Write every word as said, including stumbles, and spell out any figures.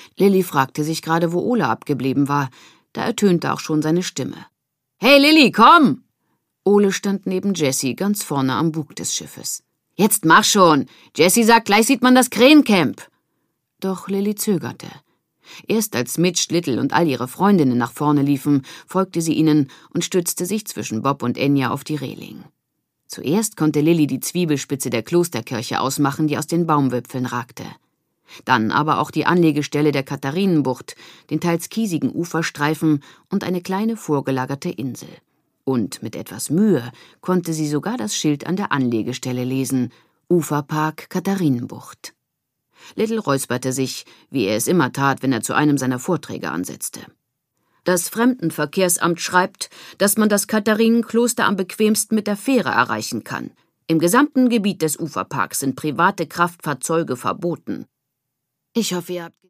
Lilli fragte sich gerade, wo Ole abgeblieben war. Da ertönte auch schon seine Stimme. »Hey Lilli, komm!« Ole stand neben Jessie ganz vorne am Bug des Schiffes. »Jetzt mach schon! Jessie sagt, gleich sieht man das Krähencamp!« Doch Lilli zögerte. Erst als Mitch, Little und all ihre Freundinnen nach vorne liefen, folgte sie ihnen und stützte sich zwischen Bob und Enya auf die Reling. Zuerst konnte Lilli die Zwiebelspitze der Klosterkirche ausmachen, die aus den Baumwipfeln ragte. Dann aber auch die Anlegestelle der Katharinenbucht, den teils kiesigen Uferstreifen und eine kleine vorgelagerte Insel. Und mit etwas Mühe konnte sie sogar das Schild an der Anlegestelle lesen: Uferpark Katharinenbucht. Little räusperte sich, wie er es immer tat, wenn er zu einem seiner Vorträge ansetzte. Das Fremdenverkehrsamt schreibt, dass man das Katharinenkloster am bequemsten mit der Fähre erreichen kann. Im gesamten Gebiet des Uferparks sind private Kraftfahrzeuge verboten. Ich hoffe, ihr habt